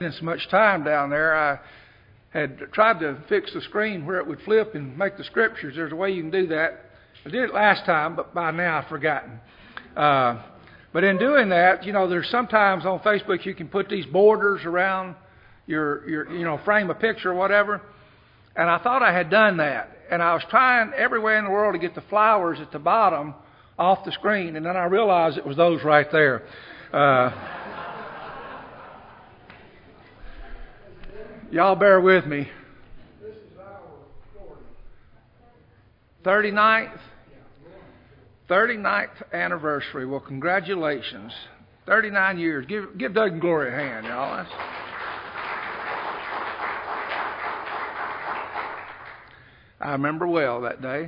Spent so much time down there, I had tried to fix the screen where it would flip and make the scriptures. There's a way you can do that. I did it last time, but by now I've forgotten. But in doing that, there's sometimes on Facebook you can put these borders around your frame a picture or whatever. And I thought I had done that. And I was trying every way in the world to get the flowers at the bottom off the screen. And then I realized it was those right there. Y'all bear with me. This is our 39th anniversary. Well, congratulations. 39 years. Give Doug and Glory a hand, y'all. I remember well that day.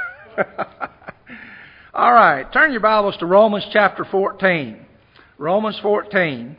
All right. Turn your Bibles to Romans chapter 14. Romans 14.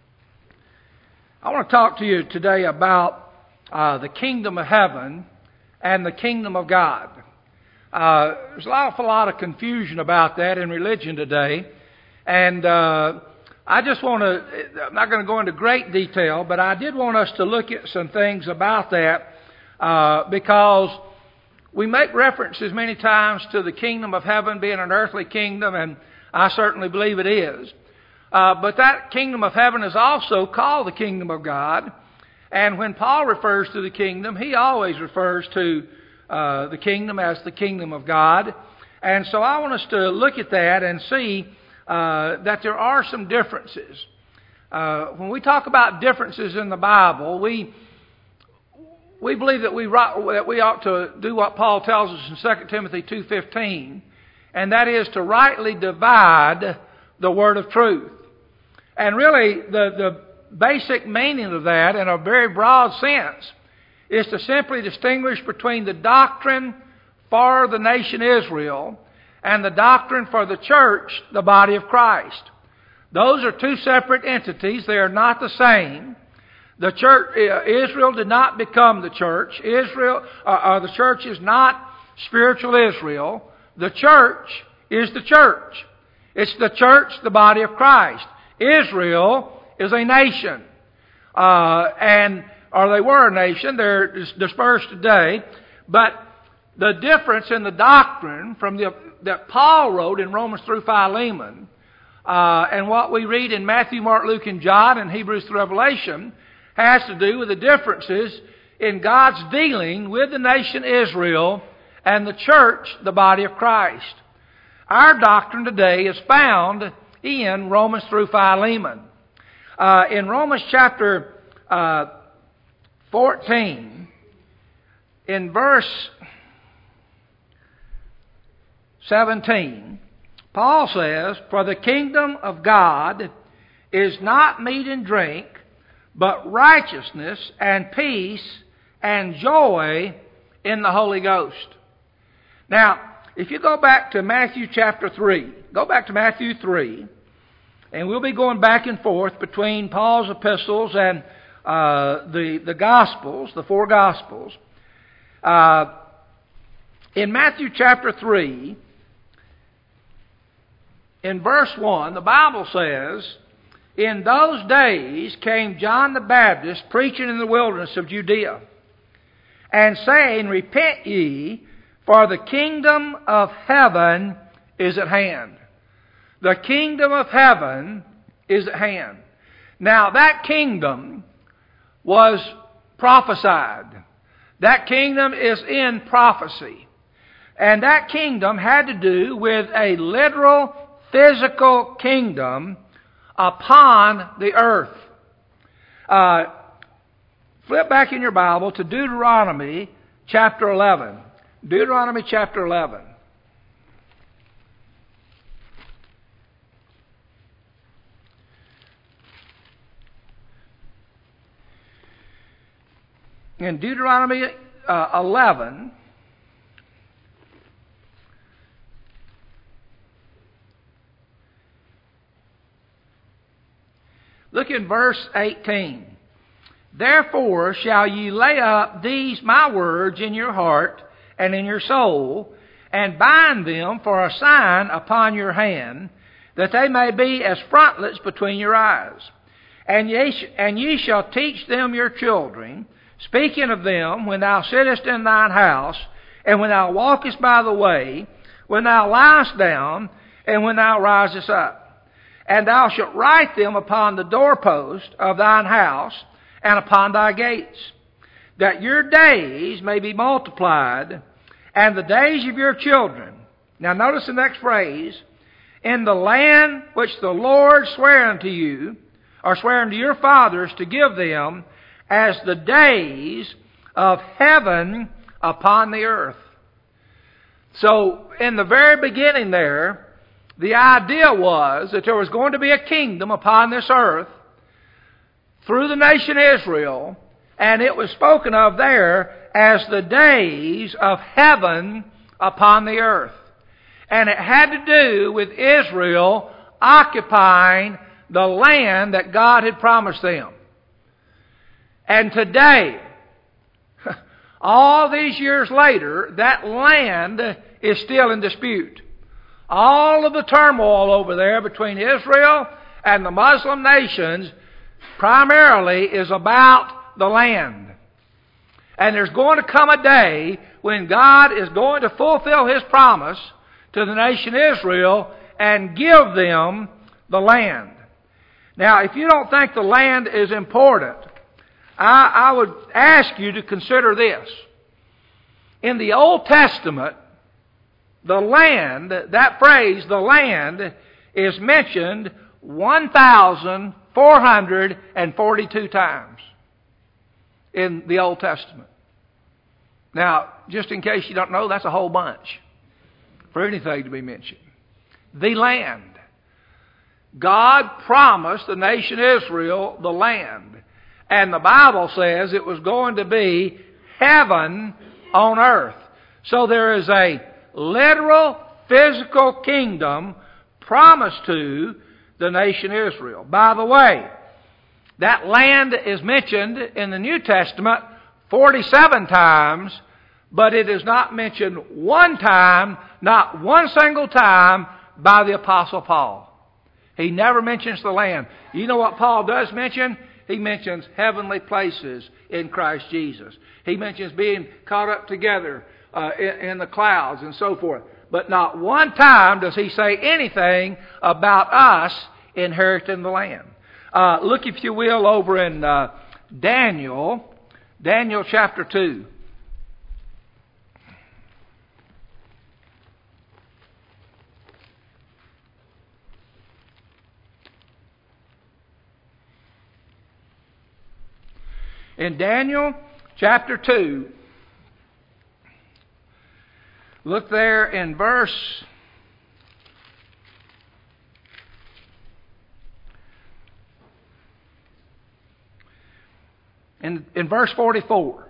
I want to talk to you today about the kingdom of heaven and the kingdom of God. There's an awful lot of confusion about that in religion today. And I just want to, I'm not going to go into great detail, but I did want us to look at some things about that because we make references many times to the kingdom of heaven being an earthly kingdom, and I certainly believe it is. But that kingdom of heaven is also called the kingdom of God. And when Paul refers to the kingdom, he always refers to the kingdom as the kingdom of God. And so I want us to look at that and see that there are some differences. When we talk about differences in the Bible, we believe that we ought to do what Paul tells us in 2 Timothy 2:15, and that is to rightly divide the word of truth. And really, the basic meaning of that, in a very broad sense, is to simply distinguish between the doctrine for the nation Israel and the doctrine for the church, the body of Christ. Those are two separate entities. They are not the same. The church, Israel did not become the church. The church is not spiritual Israel. The church is the church. It's the church, the body of Christ. Israel is a nation, or they were a nation. They're dispersed today. But the difference in the doctrine that Paul wrote in Romans through Philemon, and what we read in Matthew, Mark, Luke, and John, and Hebrews through Revelation, has to do with the differences in God's dealing with the nation Israel and the church, the body of Christ. Our doctrine today is found in Romans through Philemon. In Romans chapter 14, in verse 17, Paul says, "For the kingdom of God is not meat and drink, but righteousness and peace and joy in the Holy Ghost." Now, if you go back to Matthew chapter 3, go back to Matthew 3, and we'll be going back and forth between Paul's epistles and the Gospels, the four Gospels. In Matthew chapter 3, in verse 1, the Bible says, "In those days came John the Baptist preaching in the wilderness of Judea, and saying, Repent ye, for the kingdom of heaven is at hand." The kingdom of heaven is at hand. Now, that kingdom was prophesied. That kingdom is in prophecy. And that kingdom had to do with a literal, physical kingdom upon the earth. Flip back in your Bible to Deuteronomy chapter 11. Deuteronomy chapter 11. In Deuteronomy 11, look in verse 18. "Therefore shall ye lay up these my words in your heart and in your soul, and bind them for a sign upon your hand, that they may be as frontlets between your eyes. And ye shall teach them your children, speaking of them when thou sittest in thine house, and when thou walkest by the way, when thou liest down, and when thou risest up. And thou shalt write them upon the doorpost of thine house, and upon thy gates, that your days may be multiplied, and the days of your children. Now notice the next phrase, in the land which the Lord sware unto you, or sware unto your fathers to give them, as the days of heaven upon the earth. So, in the very beginning there, the idea was that there was going to be a kingdom upon this earth through the nation Israel, and it was spoken of there as the days of heaven upon the earth. And it had to do with Israel occupying the land that God had promised them. And today, all these years later, that land is still in dispute. All of the turmoil over there between Israel and the Muslim nations primarily is about the land. And there's going to come a day when God is going to fulfill His promise to the nation Israel and give them the land. Now, if you don't think the land is important, I would ask you to consider this. In the Old Testament, the land, that phrase, the land, is mentioned 1,442 times in the Old Testament. Now, just in case you don't know, that's a whole bunch for anything to be mentioned. The land. God promised the nation Israel the land. And the Bible says it was going to be heaven on earth. So there is a literal, physical kingdom promised to the nation Israel. By the way, that land is mentioned in the New Testament 47 times, but it is not mentioned one time, not one single time, by the Apostle Paul. He never mentions the land. You know what Paul does mention? He mentions heavenly places in Christ Jesus. He mentions being caught up together in the clouds and so forth. But not one time does he say anything about us inheriting the land. Look, if you will, over in Daniel chapter 2. In Daniel chapter 2, look there in verse in verse 44.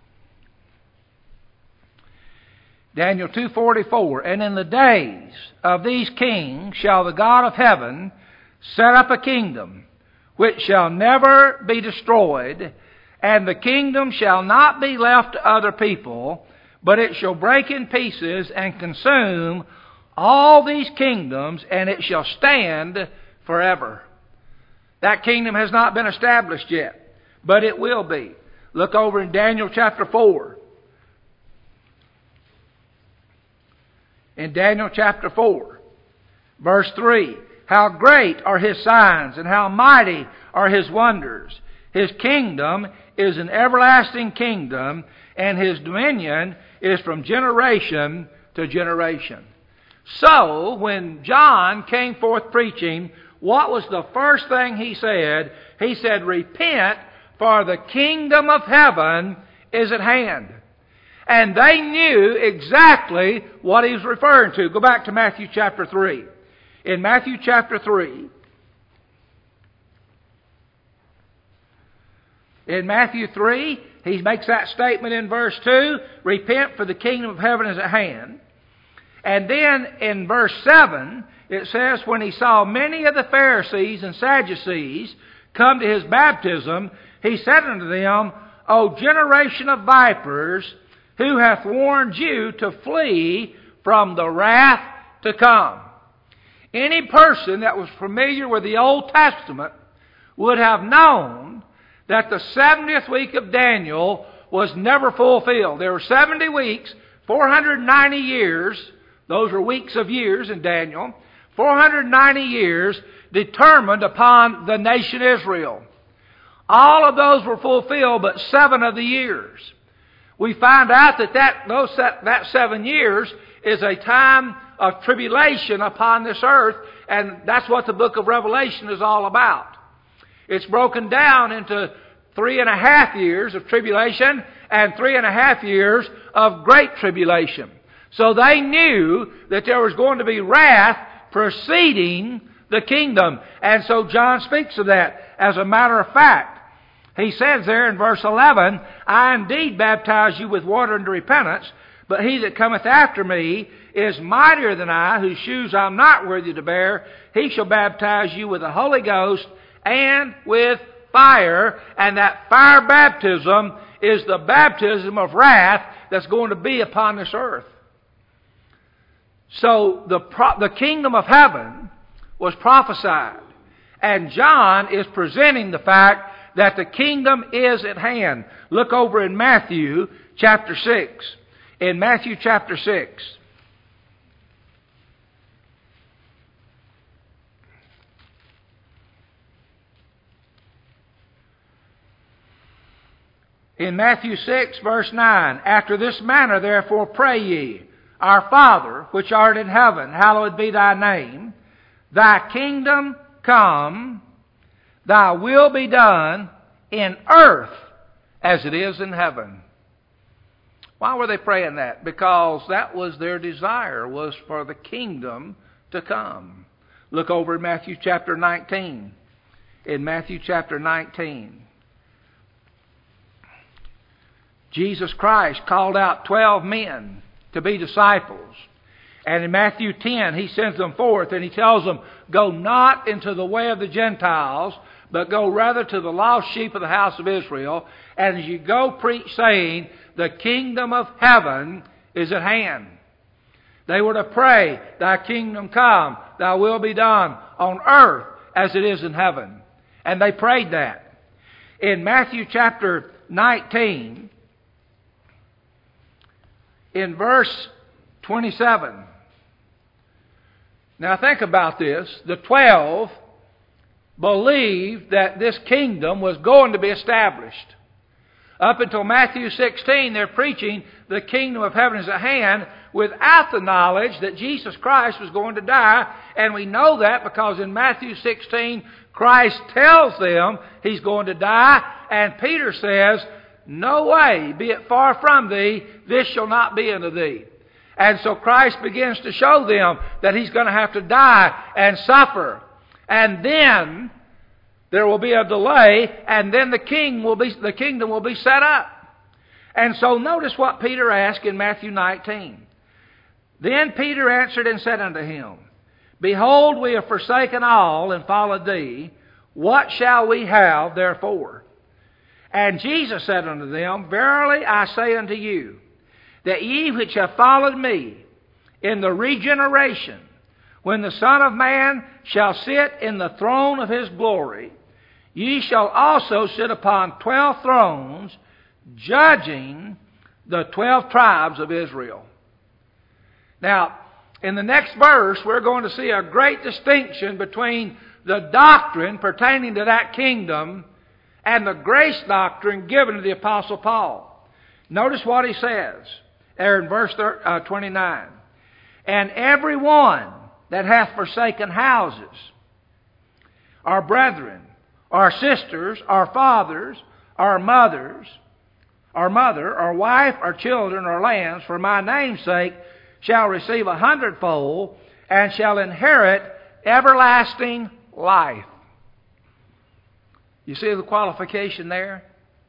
Daniel 2:44. And in the days of these kings shall the God of heaven set up a kingdom which shall never be destroyed, and the kingdom shall not be left to other people, but it shall break in pieces and consume all these kingdoms, and it shall stand forever. That kingdom has not been established yet, but it will be. Look over in Daniel chapter 4. In Daniel chapter 4, verse 3. How great are His signs, and how mighty are His wonders. His kingdom is an everlasting kingdom, and His dominion is from generation to generation. So, when John came forth preaching, what was the first thing he said? He said, repent, for the kingdom of heaven is at hand. And they knew exactly what he was referring to. Go back to Matthew chapter 3. In Matthew chapter 3, in Matthew 3, he makes that statement in verse 2, repent, for the kingdom of heaven is at hand. And then in verse 7, it says, when he saw many of the Pharisees and Sadducees come to his baptism, he said unto them, O generation of vipers, who hath warned you to flee from the wrath to come? Any person that was familiar with the Old Testament would have known that the 70th week of Daniel was never fulfilled. There were 70 weeks, 490 years. Those are weeks of years in Daniel. 490 years determined upon the nation Israel. All of those were fulfilled but 7 of the years. We find out that 7 years is a time of tribulation upon this earth, and that's what the book of Revelation is all about. It's broken down into 3.5 years of tribulation and 3.5 years of great tribulation. So they knew that there was going to be wrath preceding the kingdom. And so John speaks of that. As a matter of fact, he says there in verse 11, I indeed baptize you with water unto repentance, but he that cometh after me is mightier than I, whose shoes I am not worthy to bear. He shall baptize you with the Holy Ghost and with fire. And that fire baptism is the baptism of wrath that's going to be upon this earth. So the kingdom of heaven was prophesied. And John is presenting the fact that the kingdom is at hand. Look over in Matthew chapter 6. In Matthew chapter 6. In Matthew 6, verse 9, After this manner therefore pray ye, Our Father, which art in heaven, hallowed be thy name. Thy kingdom come, thy will be done in earth as it is in heaven. Why were they praying that? Because that was their desire, was for the kingdom to come. Look over in Matthew chapter 19. In Matthew chapter 19. Jesus Christ called out 12 men to be disciples. And in Matthew 10, He sends them forth and He tells them, Go not into the way of the Gentiles, but go rather to the lost sheep of the house of Israel. And as you go preach, saying, The kingdom of heaven is at hand. They were to pray, Thy kingdom come, Thy will be done on earth as it is in heaven. And they prayed that. In Matthew chapter 19, in verse 27. Now think about this. The 12 believed that this kingdom was going to be established. Up until Matthew 16, they're preaching the kingdom of heaven is at hand without the knowledge that Jesus Christ was going to die. And we know that because in Matthew 16, Christ tells them He's going to die. And Peter says, No way, be it far from thee, this shall not be unto thee. And so Christ begins to show them that He's going to have to die and suffer. And then there will be a delay, and then the kingdom will be set up. And so notice what Peter asked in Matthew 19. Then Peter answered and said unto him, Behold, we have forsaken all and followed thee. What shall we have therefore? And Jesus said unto them, Verily I say unto you, that ye which have followed me in the regeneration, when the Son of Man shall sit in the throne of His glory, ye shall also sit upon 12 thrones, judging the 12 tribes of Israel. Now, in the next verse, we're going to see a great distinction between the doctrine pertaining to that kingdom and the grace doctrine given to the Apostle Paul. Notice what he says there in verse 29. And every one that hath forsaken houses, our brethren, our sisters, our fathers, our mothers, our mother, our wife, our children, our lands, for my name's sake, shall receive 100-fold, and shall inherit everlasting life. You see the qualification there?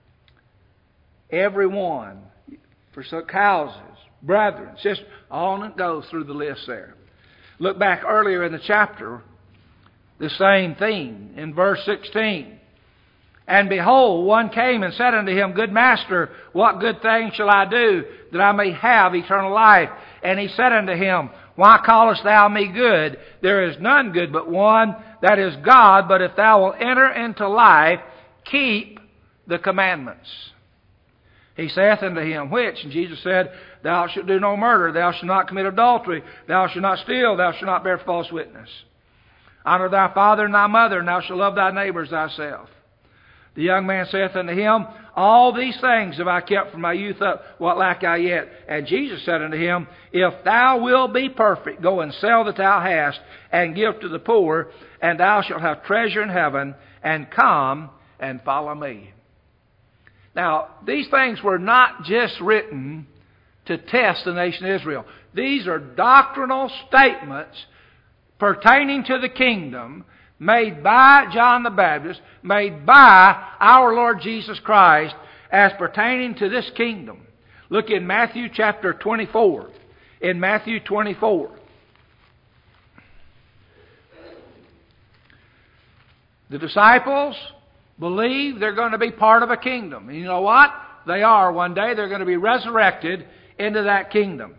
Everyone forsook houses, brethren, sisters, on it goes through the list there. Look back earlier in the chapter, the same thing in verse 16. And behold, one came and said unto him, Good master, what good thing shall I do that I may have eternal life? And he said unto him, Why callest thou me good? There is none good but one, that is God. But if thou wilt enter into life, keep the commandments. He saith unto him, which? And Jesus said, Thou shalt do no murder, thou shalt not commit adultery, thou shalt not steal, thou shalt not bear false witness. Honor thy father and thy mother, and thou shalt love thy neighbor as thyself. The young man saith unto him, All these things have I kept from my youth up, what lack I yet? And Jesus said unto him, If thou wilt be perfect, go and sell that thou hast, and give to the poor, and thou shalt have treasure in heaven, and come and follow me. Now, these things were not just written to test the nation of Israel. These are doctrinal statements pertaining to the kingdom made by John the Baptist, made by our Lord Jesus Christ as pertaining to this kingdom. Look in Matthew chapter 24. In Matthew 24. The disciples believe they're going to be part of a kingdom. And you know what? They are. One day they're going to be resurrected into that kingdom.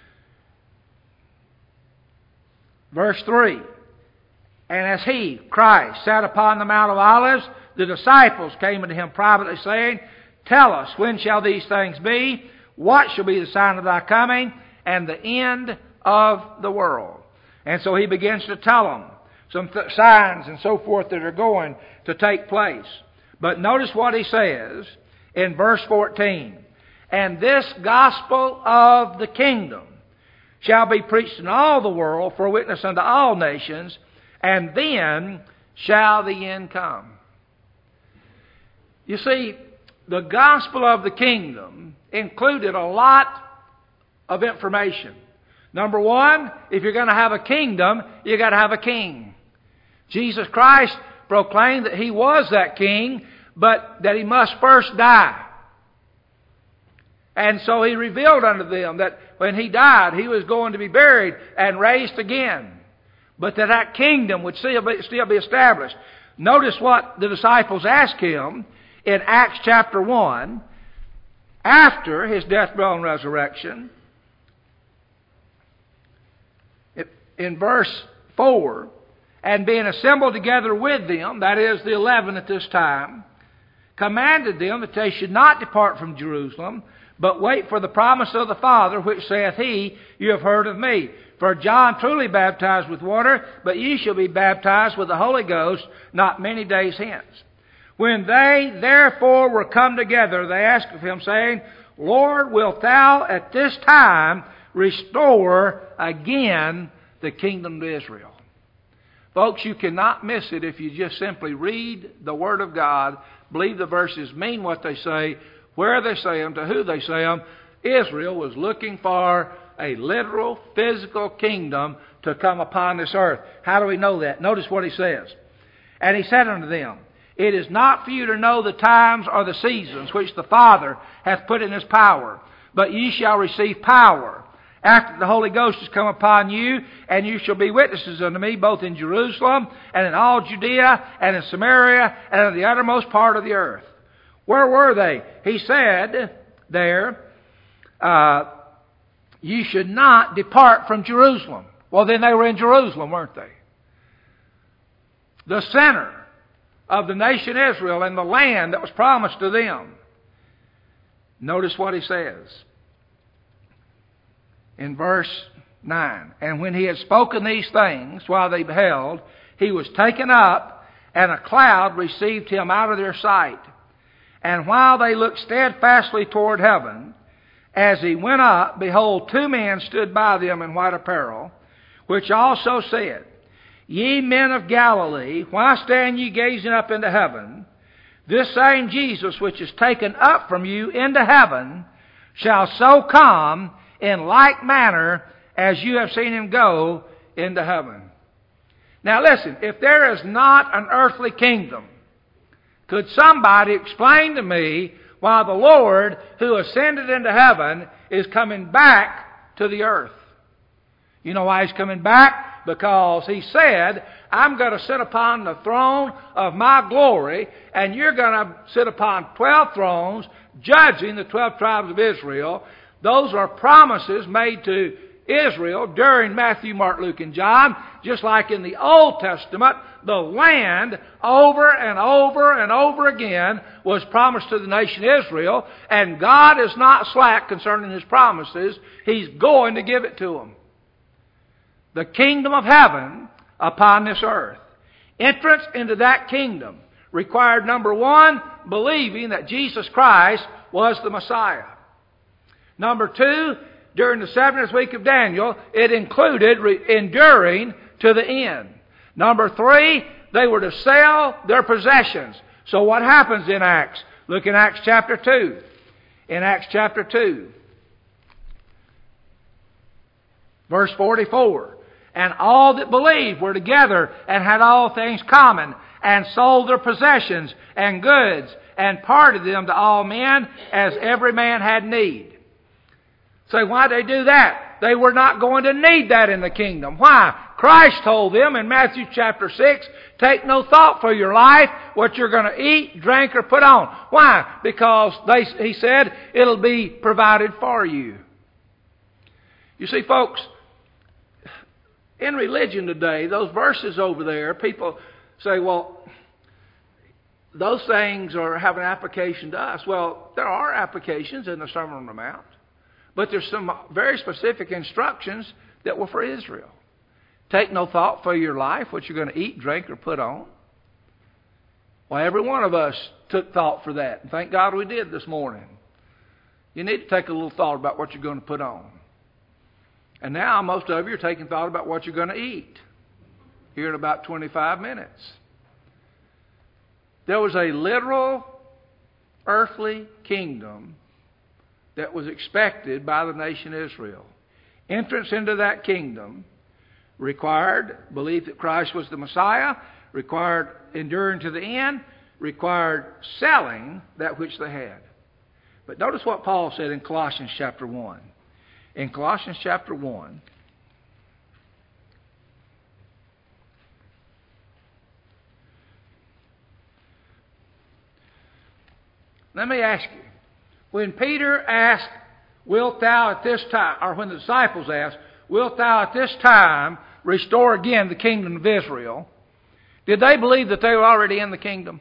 Verse 3. And as he, Christ, sat upon the Mount of Olives, the disciples came unto him privately, saying, Tell us, when shall these things be? What shall be the sign of thy coming, and the end of the world? And so he begins to tell them some signs and so forth that are going to take place. But notice what he says in verse 14. And this gospel of the kingdom shall be preached in all the world for a witness unto all nations, and then shall the end come. You see, the gospel of the kingdom included a lot of information. Number one, if you're going to have a kingdom, you've got to have a king. Jesus Christ proclaimed that he was that king, but that he must first die. And so he revealed unto them that when he died, he was going to be buried and raised again. But that kingdom would still be established. Notice what the disciples asked him in Acts chapter 1, after his death, burial, and resurrection. In verse 4, and being assembled together with them, that is the 11 at this time, commanded them that they should not depart from Jerusalem, but wait for the promise of the Father, which saith he, You have heard of me. For John truly baptized with water, but ye shall be baptized with the Holy Ghost not many days hence. When they therefore were come together, they asked of him, saying, Lord, wilt thou at this time restore again the kingdom to Israel? Folks, you cannot miss it if you just simply read the Word of God, believe the verses mean what they say, where they say them, to who they say them. Israel was looking for a literal, physical kingdom to come upon this earth. How do we know that? Notice what he says. And he said unto them, It is not for you to know the times or the seasons which the Father hath put in his power, but ye shall receive power after the Holy Ghost is come upon you, and you shall be witnesses unto me both in Jerusalem and in all Judea and in Samaria and in the uttermost part of the earth. Where were they? He said there, you should not depart from Jerusalem. Well, then they were in Jerusalem, weren't they? The center of the nation Israel and the land that was promised to them. Notice what he says in verse 9. And when he had spoken these things while they beheld, he was taken up, and a cloud received him out of their sight. And while they looked steadfastly toward heaven, as he went up, behold, two men stood by them in white apparel, which also said, Ye men of Galilee, why stand ye gazing up into heaven? This same Jesus, which is taken up from you into heaven, shall so come in like manner as you have seen him go into heaven. Now listen, if there is not an earthly kingdom, could somebody explain to me why the Lord, who ascended into heaven, is coming back to the earth? You know why he's coming back? Because he said, I'm going to sit upon the throne of my glory, and you're going to sit upon 12 thrones, judging the 12 tribes of Israel. Those are promises made to Israel during Matthew, Mark, Luke, and John, just like in the Old Testament, the land over and over and over again was promised to the nation Israel, and God is not slack concerning His promises. He's going to give it to them. The kingdom of heaven upon this earth. Entrance into that kingdom required, number one, believing that Jesus Christ was the Messiah. Number two, during the 70th week of Daniel, it included enduring to the end. Number three, they were to sell their possessions. So what happens in Acts? Look in Acts chapter 2. In Acts chapter 2, verse 44. And all that believed were together and had all things common, and sold their possessions and goods, and parted them to all men as every man had need. Say, why did they do that? They were not going to need that in the kingdom. Why? Christ told them in Matthew chapter 6, take no thought for your life, what you're going to eat, drink, or put on. Why? Because He said it'll be provided for you. You see, folks, in religion today, those verses over there, people say, well, those things have an application to us. Well, there are applications in the Sermon on the Mount. But there's some very specific instructions that were for Israel. Take no thought for your life, what you're going to eat, drink, or put on. Well, every one of us took thought for that. And thank God we did this morning. You need to take a little thought about what you're going to put on. And now most of you are taking thought about what you're going to eat here in about 25 minutes. There was a literal earthly kingdom that was expected by the nation Israel. Entrance into that kingdom required belief that Christ was the Messiah, required enduring to the end, required selling that which they had. But notice what Paul said in Colossians chapter 1. In Colossians chapter 1, let me ask you, when Peter asked, wilt thou at this time, or when the disciples asked, wilt thou at this time restore again the kingdom of Israel, did they believe that they were already in the kingdom?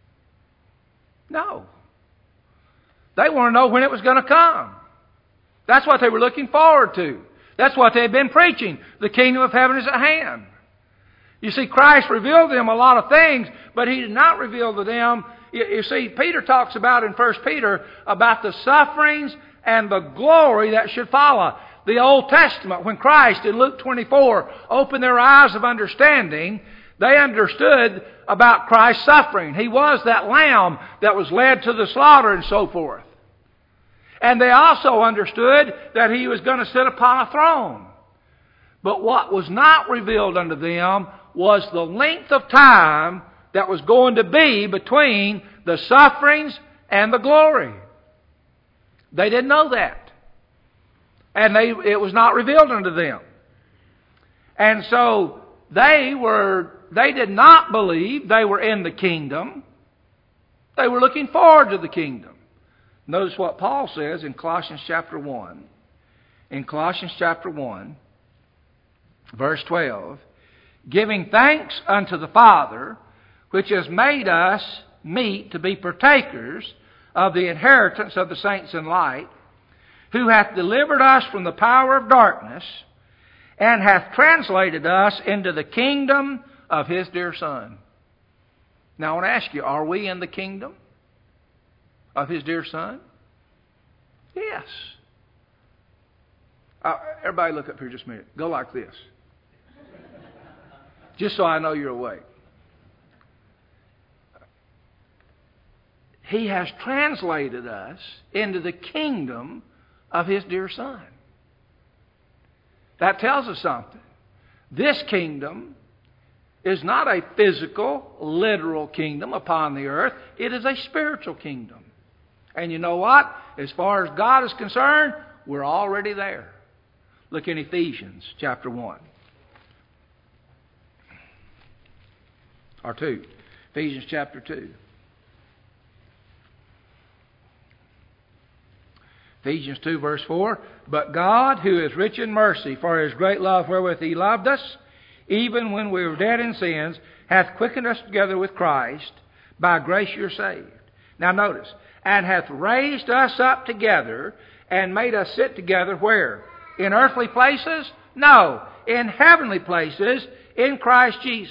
No. They want to know when it was going to come. That's what they were looking forward to. That's what they had been preaching. The kingdom of heaven is at hand. You see, Christ revealed to them a lot of things, but He did not reveal to them. You see, Peter talks about in 1 Peter about the sufferings and the glory that should follow. The Old Testament, when Christ in Luke 24 opened their eyes of understanding, they understood about Christ's suffering. He was that lamb that was led to the slaughter and so forth. And they also understood that He was going to sit upon a throne. But what was not revealed unto them was the length of time that was going to be between the sufferings and the glory. They didn't know that. And it was not revealed unto them. And so they did not believe they were in the kingdom. They were looking forward to the kingdom. Notice what Paul says in Colossians chapter 1. In Colossians chapter 1, verse 12, giving thanks unto the Father, which has made us meet to be partakers of the inheritance of the saints in light, who hath delivered us from the power of darkness, and hath translated us into the kingdom of His dear Son. Now I want to ask you, are we in the kingdom of His dear Son? Yes. Everybody look up here just a minute. Go like this. Just so I know you're awake. He has translated us into the kingdom of His dear Son. That tells us something. This kingdom is not a physical, literal kingdom upon the earth. It is a spiritual kingdom. And you know what? As far as God is concerned, we're already there. Look in Ephesians chapter 1. Or 2. Ephesians chapter 2. Ephesians 2 verse 4, but God, who is rich in mercy, for His great love wherewith He loved us, even when we were dead in sins, hath quickened us together with Christ. By grace you're saved. Now notice, and hath raised us up together and made us sit together where? In earthly places? No, in heavenly places in Christ Jesus.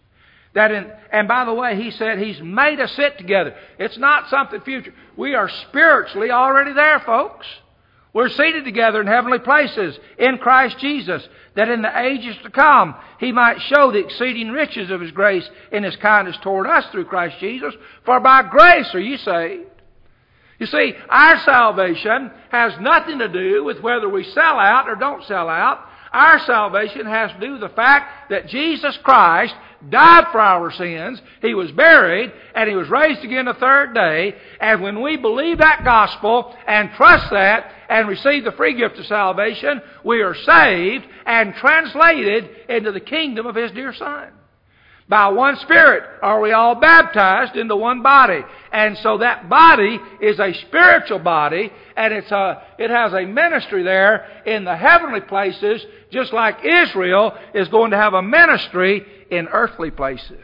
And by the way, He said He's made us sit together. It's not something future. We are spiritually already there, folks. We're seated together in heavenly places in Christ Jesus, that in the ages to come He might show the exceeding riches of His grace in His kindness toward us through Christ Jesus. For by grace are you saved. You see, our salvation has nothing to do with whether we sell out or don't sell out. Our salvation has to do with the fact that Jesus Christ died for our sins, He was buried, and He was raised again the third day. And when we believe that gospel and trust that and receive the free gift of salvation, we are saved and translated into the kingdom of His dear Son. By one Spirit are we all baptized into one body. And so that body is a spiritual body, and it has a ministry there in the heavenly places, just like Israel is going to have a ministry in earthly places.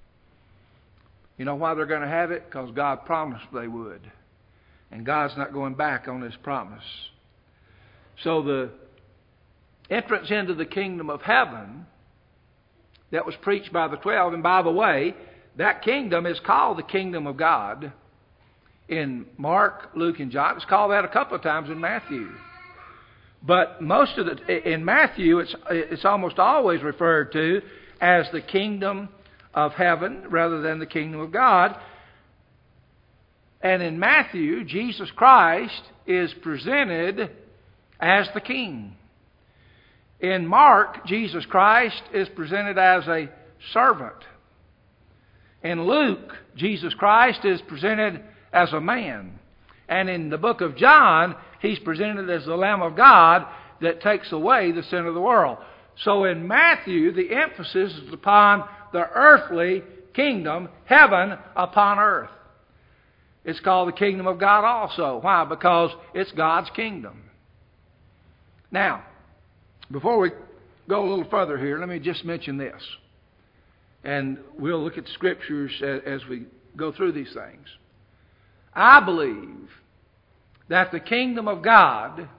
You know why they're going to have it? Because God promised they would. And God's not going back on His promise. So the entrance into the kingdom of heaven that was preached by the 12, and by the way, that kingdom is called the kingdom of God in Mark, Luke, and John. It's called that a couple of times in Matthew. But in Matthew, it's almost always referred to as the kingdom of heaven rather than the kingdom of God. And in Matthew, Jesus Christ is presented as the king. In Mark, Jesus Christ is presented as a servant. In Luke, Jesus Christ is presented as a man. And in the book of John, He's presented as the Lamb of God that takes away the sin of the world. So in Matthew, the emphasis is upon the earthly kingdom, heaven upon earth. It's called the kingdom of God also. Why? Because it's God's kingdom. Now, before we go a little further here, let me just mention this. And we'll look at the Scriptures as we go through these things. I believe that the kingdom of God,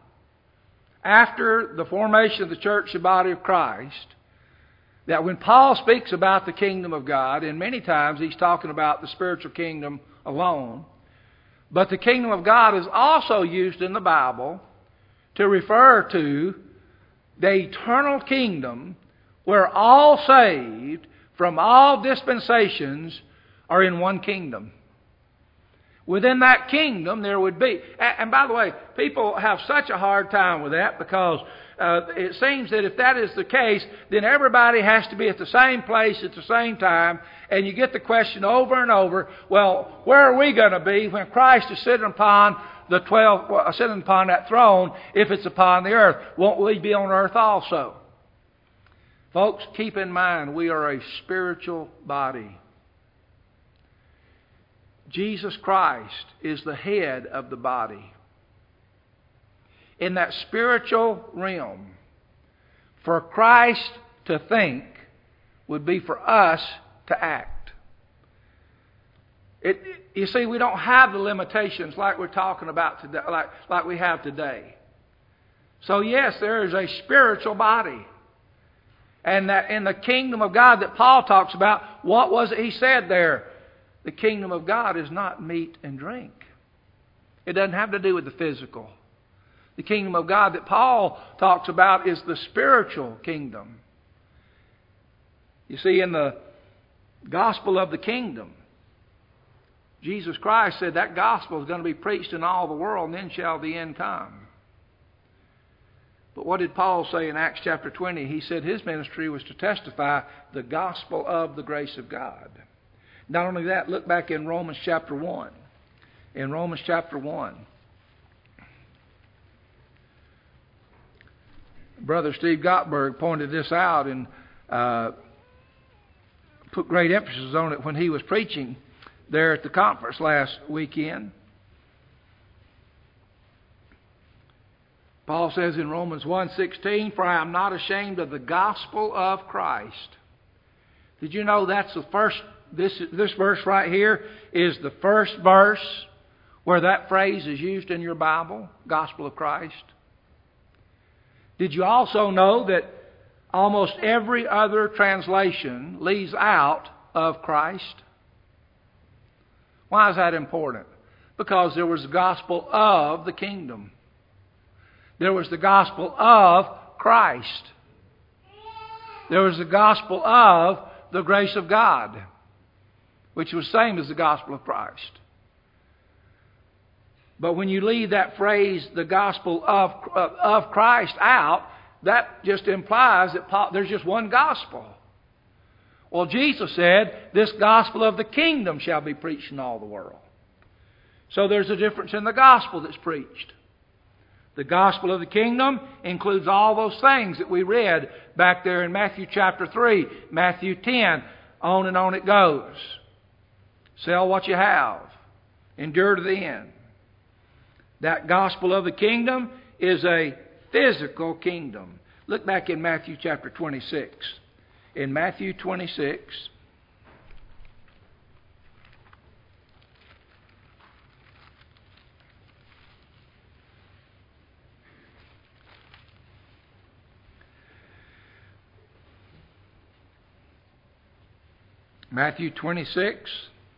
after the formation of the church, the body of Christ, that when Paul speaks about the kingdom of God, and many times he's talking about the spiritual kingdom alone, but the kingdom of God is also used in the Bible to refer to the eternal kingdom where all saved from all dispensations are in one kingdom. Within that kingdom there would be... And by the way, people have such a hard time with that because it seems that if that is the case, then everybody has to be at the same place at the same time. And you get the question over and over, well, where are we going to be when Christ is sitting upon sitting upon that throne if it's upon the earth? Won't we be on earth also? Folks, keep in mind, we are a spiritual body. Jesus Christ is the head of the body. In that spiritual realm, for Christ to think would be for us to act. You see, we don't have the limitations like we're talking about today, like we have today. So yes, there is a spiritual body. And that in the kingdom of God that Paul talks about, what was it he said there? The kingdom of God is not meat and drink. It doesn't have to do with the physical. The kingdom of God that Paul talks about is the spiritual kingdom. You see, in the gospel of the kingdom, Jesus Christ said that gospel is going to be preached in all the world, and then shall the end come. But what did Paul say in Acts chapter 20? He said his ministry was to testify the gospel of the grace of God. Not only that, look back in Romans chapter 1. In Romans chapter 1, Brother Steve Gottberg pointed this out and put great emphasis on it when he was preaching there at the conference last weekend. Paul says in Romans 1:16, "For I am not ashamed of the gospel of Christ." Did you know that's the first, this verse right here is the first verse where that phrase is used in your Bible, gospel of Christ? Did you also know that almost every other translation leaves out of Christ? Why is that important? Because there was the gospel of the kingdom. There was the gospel of Christ. There was the gospel of the grace of God, which was the same as the gospel of Christ. But when you leave that phrase, the gospel of Christ, out, that just implies that there's just one gospel. Well, Jesus said, "This gospel of the kingdom shall be preached in all the world." So there's a difference in the gospel that's preached. The gospel of the kingdom includes all those things that we read back there in Matthew chapter 3, Matthew 10, on and on it goes. Sell what you have. Endure to the end. That gospel of the kingdom is a physical kingdom. Look back in Matthew chapter 26. In Matthew 26, Matthew 26,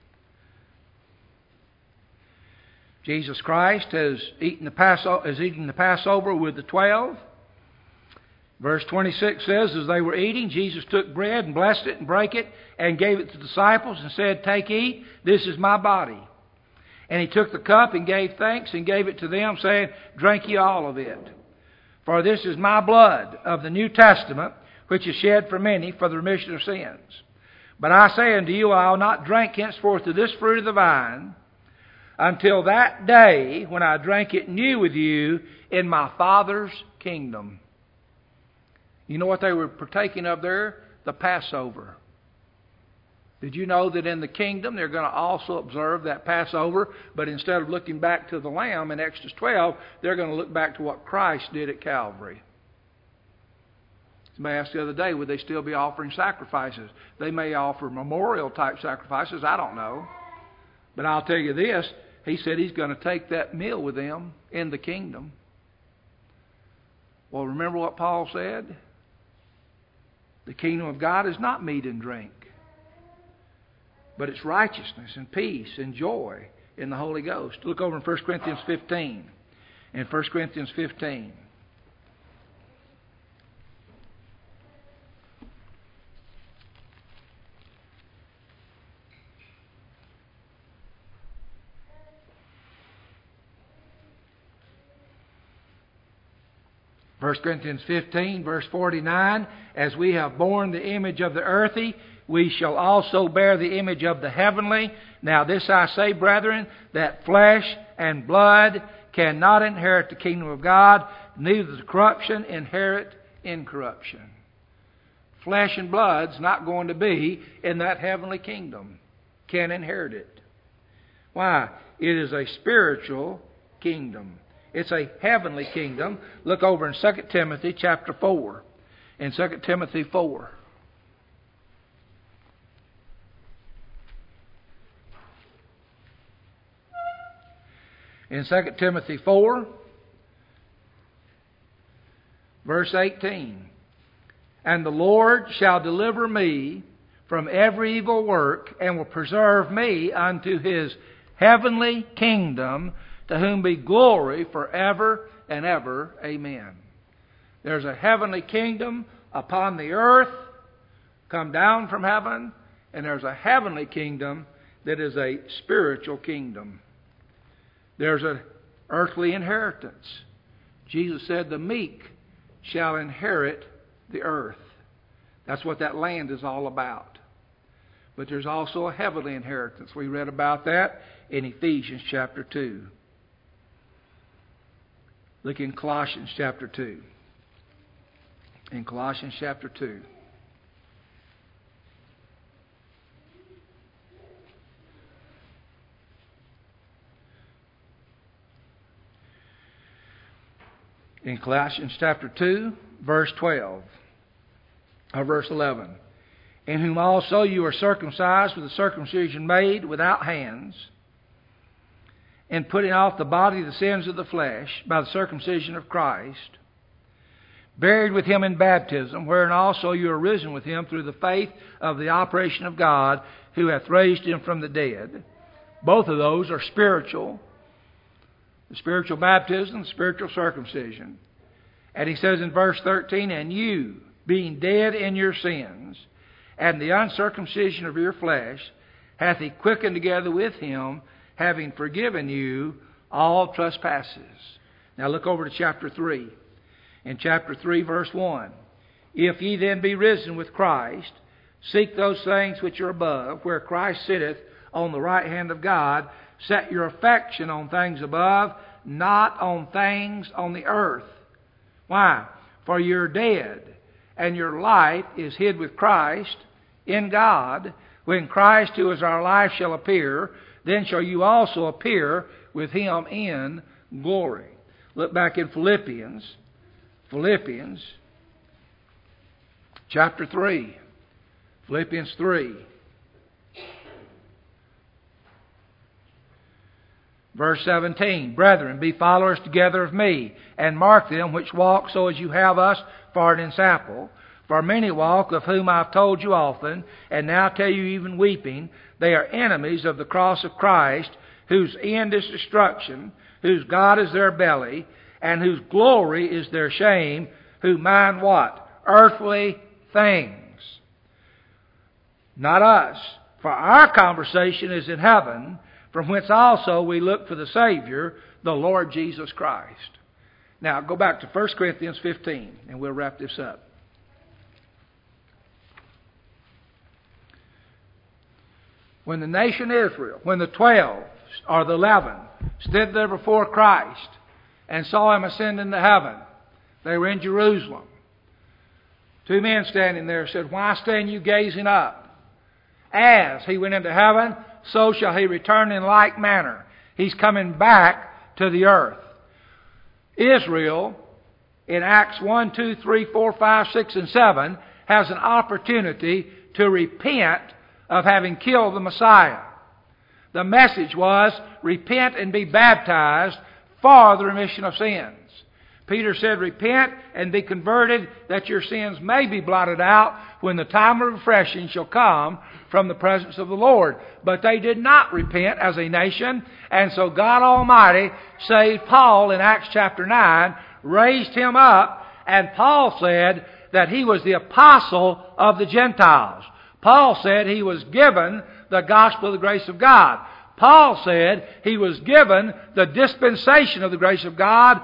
Jesus Christ has eaten the Passover with the 12. Verse 26 says, "As they were eating, Jesus took bread and blessed it and brake it and gave it to the disciples and said, 'Take, eat, this is my body.' And he took the cup and gave thanks and gave it to them, saying, 'Drink ye all of it. For this is my blood of the New Testament, which is shed for many for the remission of sins. But I say unto you, I will not drink henceforth of this fruit of the vine, until that day when I drink it new with you in my Father's kingdom.'" You know what they were partaking of there? The Passover. Did you know that in the kingdom they're going to also observe that Passover, but instead of looking back to the Lamb in Exodus 12, they're going to look back to what Christ did at Calvary. Somebody asked the other day, would they still be offering sacrifices? They may offer memorial-type sacrifices, I don't know. But I'll tell you this, he said he's going to take that meal with them in the kingdom. Well, remember what Paul said? The kingdom of God is not meat and drink, but it's righteousness and peace and joy in the Holy Ghost. Look over in 1 Corinthians 15. In 1 Corinthians 15. First Corinthians 15, verse 49, "As we have borne the image of the earthy, we shall also bear the image of the heavenly. Now this I say, brethren, that flesh and blood cannot inherit the kingdom of God, neither does corruption inherit incorruption." Flesh and blood's not going to be in that heavenly kingdom. Can't inherit it. Why? It is a spiritual kingdom. It's a heavenly kingdom. Look over in 2 Timothy chapter 4. In 2 Timothy 4. In 2 Timothy 4, verse 18. "And the Lord shall deliver me from every evil work, and will preserve me unto His heavenly kingdom, to whom be glory forever and ever. Amen." There's a heavenly kingdom upon the earth, come down from heaven, and there's a heavenly kingdom that is a spiritual kingdom. There's an earthly inheritance. Jesus said the meek shall inherit the earth. That's what that land is all about. But there's also a heavenly inheritance. We read about that in Ephesians chapter 2. Look in Colossians chapter 2. In Colossians chapter 2. In Colossians chapter 2, verse 12, or verse 11. In whom also you are circumcised with a circumcision made without hands, in putting off the body the sins of the flesh by the circumcision of Christ, buried with him in baptism, wherein also you are risen with him through the faith of the operation of God, who hath raised him from the dead. Both of those are spiritual. The spiritual baptism, the spiritual circumcision. And he says in verse 13, and you, being dead in your sins, and the uncircumcision of your flesh, hath he quickened together with him, having forgiven you all trespasses. Now look over to chapter 3. In chapter 3, verse 1. If ye then be risen with Christ, seek those things which are above, where Christ sitteth on the right hand of God. Set your affection on things above, not on things on the earth. Why? For you're dead, and your life is hid with Christ in God. When Christ, who is our life, shall appear, then shall you also appear with him in glory. Look back in Philippians chapter 3. Philippians 3. Verse 17, brethren, be followers together of me, and mark them which walk so as you have us for an ensample. For many walk, of whom I have told you often, and now tell you even weeping, they are enemies of the cross of Christ, whose end is destruction, whose God is their belly, and whose glory is their shame, who mind what? Earthly things. Not us. For our conversation is in heaven, from whence also we look for the Savior, the Lord Jesus Christ. Now, go back to 1 Corinthians 15, and we'll wrap this up. When the nation Israel, when the 12 or the 11 stood there before Christ and saw him ascend into heaven, they were in Jerusalem. Two men standing there said, why stand you gazing up? As he went into heaven, so shall he return in like manner. He's coming back to the earth. Israel, in Acts 1, 2, 3, 4, 5, 6, and 7, has an opportunity to repent of having killed the Messiah. The message was, repent and be baptized for the remission of sins. Peter said, repent and be converted, that your sins may be blotted out when the time of refreshing shall come from the presence of the Lord. But they did not repent as a nation, and so God Almighty saved Paul in Acts chapter 9, raised him up, and Paul said that he was the apostle of the Gentiles. Paul said he was given the gospel of the grace of God. Paul said he was given the dispensation of the grace of God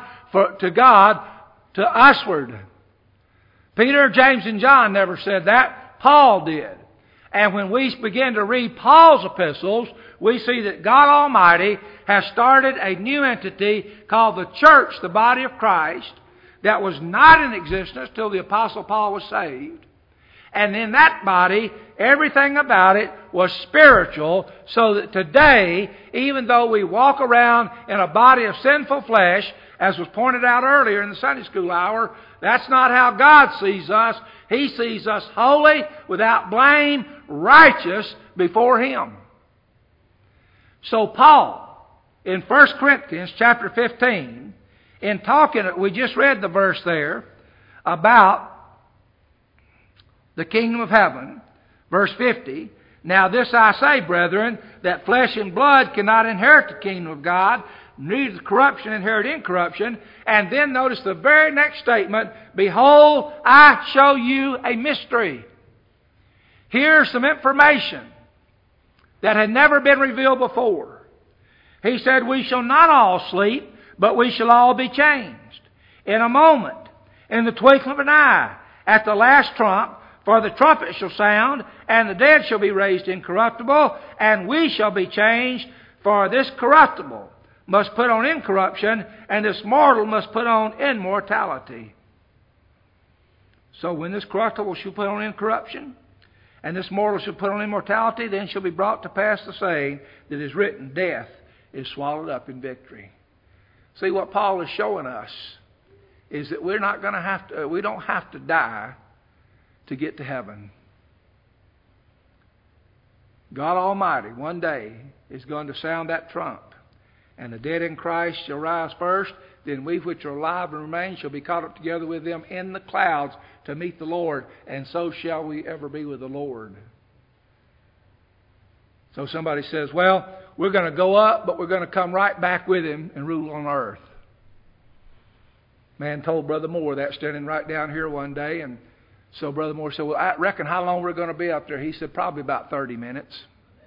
to usward. Peter, James, and John never said that. Paul did. And when we begin to read Paul's epistles, we see that God Almighty has started a new entity called the church, the body of Christ, that was not in existence till the Apostle Paul was saved. And in that body, everything about it was spiritual, so that today, even though we walk around in a body of sinful flesh, as was pointed out earlier in the Sunday school hour, that's not how God sees us. He sees us holy, without blame, righteous before Him. So Paul, in 1 Corinthians chapter 15, in talking, we just read the verse there about the kingdom of heaven, verse 50. Now this I say, brethren, that flesh and blood cannot inherit the kingdom of God, neither corruption inherit incorruption. And then notice the very next statement, behold, I show you a mystery. Here's some information that had never been revealed before. He said, we shall not all sleep, but we shall all be changed. In a moment, in the twinkling of an eye, at the last trump, for the trumpet shall sound, and the dead shall be raised incorruptible, and we shall be changed. For this corruptible must put on incorruption, and this mortal must put on immortality. So when this corruptible shall put on incorruption, and this mortal shall put on immortality, then shall be brought to pass the saying that is written, death is swallowed up in victory. See what Paul is showing us is that we're not going to have to. We don't have to die to get to heaven. God Almighty one day is going to sound that trump, and the dead in Christ shall rise first. Then we which are alive and remain shall be caught up together with them in the clouds to meet the Lord, and so shall we ever be with the Lord. So somebody says, well, we're going to go up, but we're going to come right back with Him and rule on earth. Man told Brother Moore that standing right down here one day, and so Brother Moore said, well, I reckon how long we're going to be up there. He said, probably about 30 minutes.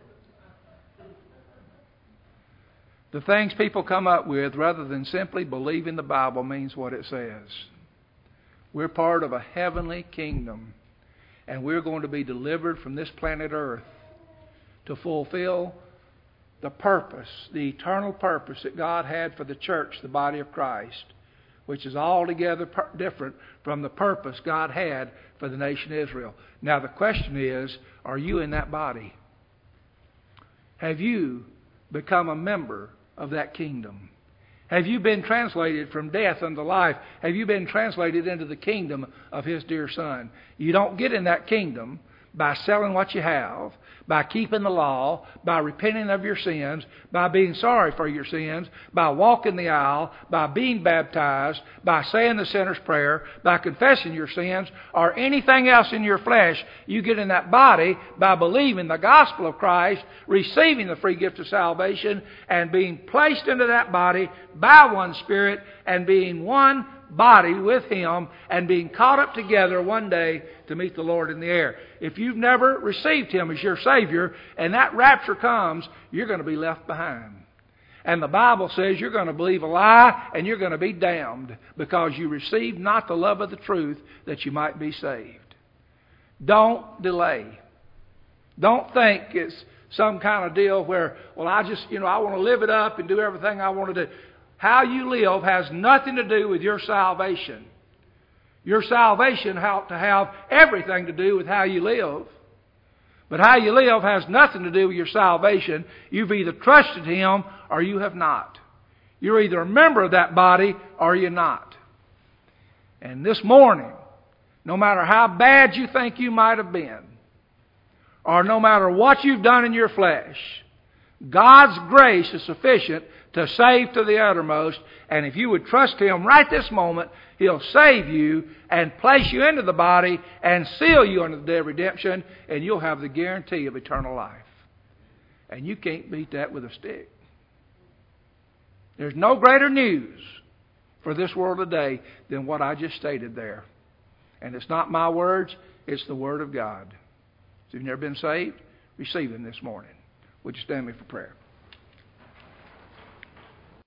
The things people come up with, rather than simply believing the Bible, means what it says. We're part of a heavenly kingdom, and we're going to be delivered from this planet Earth to fulfill the purpose, the eternal purpose that God had for the church, the body of Christ, which is altogether different from the purpose God had for the nation Israel. Now the question is, are you in that body? Have you become a member of that kingdom? Have you been translated from death unto life? Have you been translated into the kingdom of His dear Son? You don't get in that kingdom by selling what you have, by keeping the law, by repenting of your sins, by being sorry for your sins, by walking the aisle, by being baptized, by saying the sinner's prayer, by confessing your sins, or anything else in your flesh. You get in that body by believing the gospel of Christ, receiving the free gift of salvation, and being placed into that body by one Spirit, and being one body with Him, and being caught up together one day to meet the Lord in the air. If you've never received Him as your Savior, and that rapture comes, you're going to be left behind. And the Bible says you're going to believe a lie, and you're going to be damned, because you received not the love of the truth that you might be saved. Don't delay. Don't think it's some kind of deal where, well, I want to live it up and do everything I want to do. How you live has nothing to do with your salvation. Your salvation ought to have everything to do with how you live. But how you live has nothing to do with your salvation. You've either trusted Him or you have not. You're either a member of that body or you're not. And this morning, no matter how bad you think you might have been, or no matter what you've done in your flesh, God's grace is sufficient to save to the uttermost. And if you would trust Him right this moment, He'll save you and place you into the body and seal you under the day of redemption, and you'll have the guarantee of eternal life. And you can't beat that with a stick. There's no greater news for this world today than what I just stated there. And it's not my words, it's the Word of God. If you've never been saved, receive Him this morning. Would you stand me for prayer?